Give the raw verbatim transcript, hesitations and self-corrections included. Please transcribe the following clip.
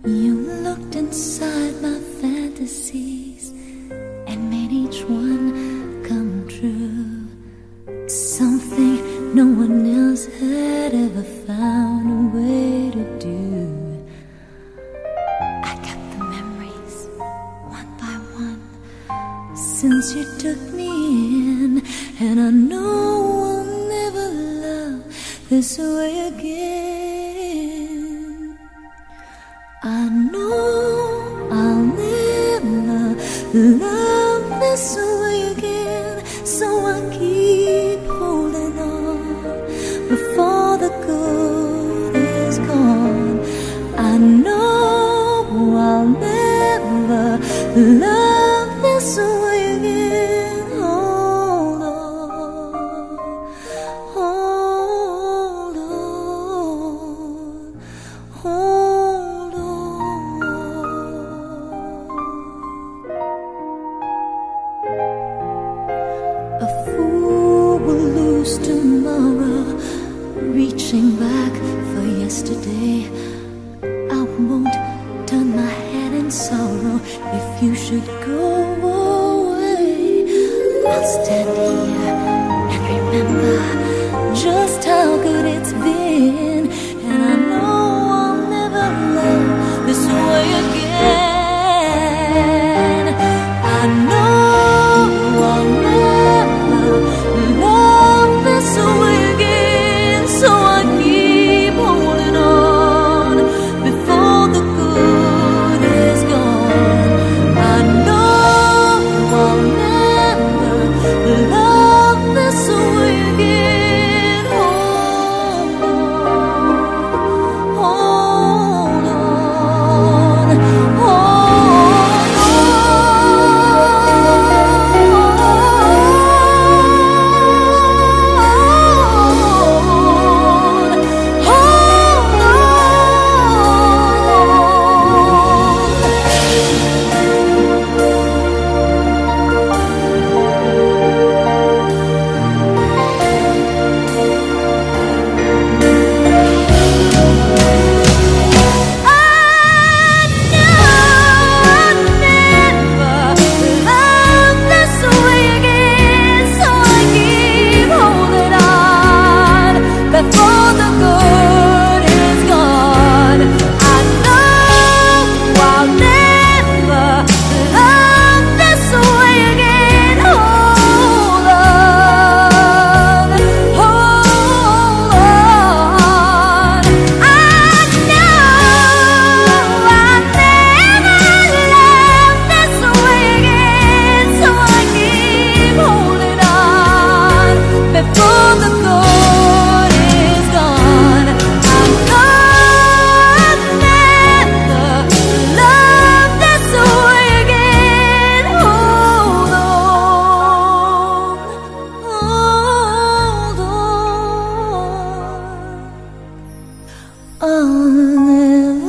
You looked inside my fantasies and made each one come true. Something no one else had ever found a way to do. I kept the memories one by one since you took me in, and I know I'll never love this way again. I know I'll never love this way again, so I keep holding on before the good is gone. I know I'll never love this way again. Hold on, hold on, hold on. A fool will lose tomorrow, reaching back for yesterday. I won't turn my head in sorrow if you should go away. I'll stand here and remember just how good it's been, and I know I'll never love this way again. I know I'll never love this way again, so I keep holding on before the good is gone. I know I'll never love this way again. Hold on, hold on, hold before the good is gone. I know I'll never love this way again. Hold on, hold on. I know I'll never love this way again, so I keep holding on before the good. I'll never